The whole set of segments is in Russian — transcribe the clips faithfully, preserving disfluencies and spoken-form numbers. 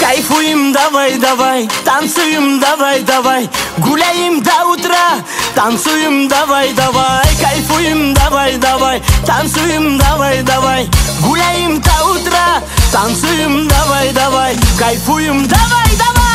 Кайфуем, давай, давай, танцуем, давай, давай, гуляем до утра, танцуем, давай, давай, кайфуем, давай, давай, танцуем, давай, давай, гуляем до утра, танцуем, давай, давай, кайфуем, давай, давай.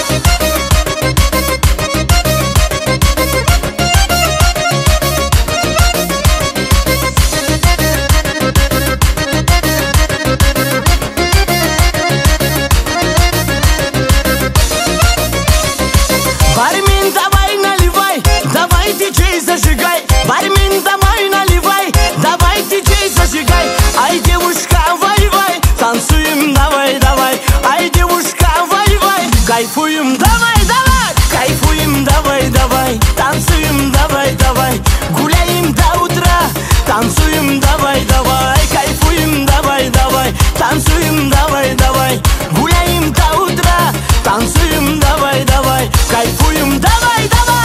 Бармен, давай наливай, давай диджей зажигай. Бармен, давай наливай, давай диджей зажигай. Ай, девушка, вай-вай, танцуем, давай, давай. Ай, девушка, вай-вай, кайфуем, давай, давай. Кайфуем, давай, давай, танцуем, давай, давай, гуляем до утра, танцуем, давай, давай, кайфуем, давай, давай, танцуем, давай, давай, гуляем до утра, танцуем, давай, давай, кайфуем, давай, давай.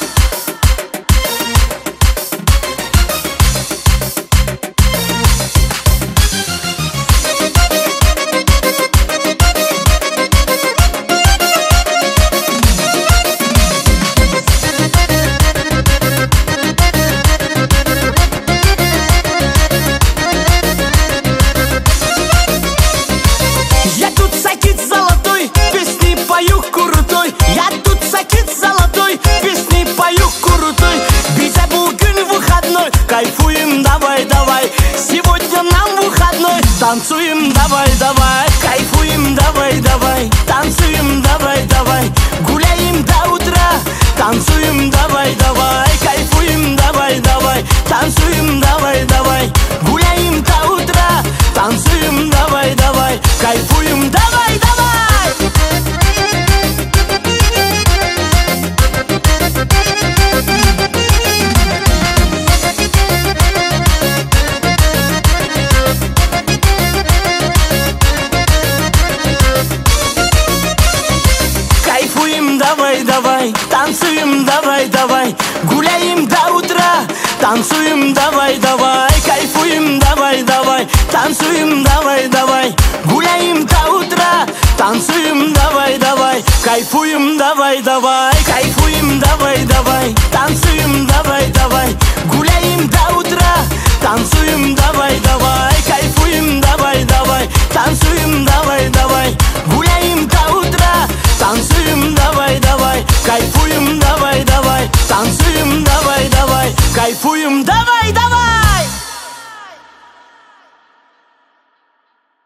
Я тут сакит золотой, песни пою крутой. Я тут сакит золотой, песни пою крутой. Биза бүгін выходной, кайфуем, давай, давай. Сегодня нам выходной, танцуем, давай, давай. Кайфуем, давай, давай, танцуем, давай, давай, гуляем до утра, танцуем, давай, давай, кайфуем, давай, давай, танцуем, давай, давай, гуляем до утра, танцуем, давай, давай, кайфуем, давай, давай. Кайфуем, давай, давай, танцуем, давай, давай, гуляем до утра, танцуем, давай, давай, кайфуем, давай, давай, танцуем, давай, давай, гуляем до утра, танцуем, давай, давай, кайфуем, давай, давай, кайфуем, давай, давай, танцуем, давай, давай, гуляем до утра, танцуем, давай, давай.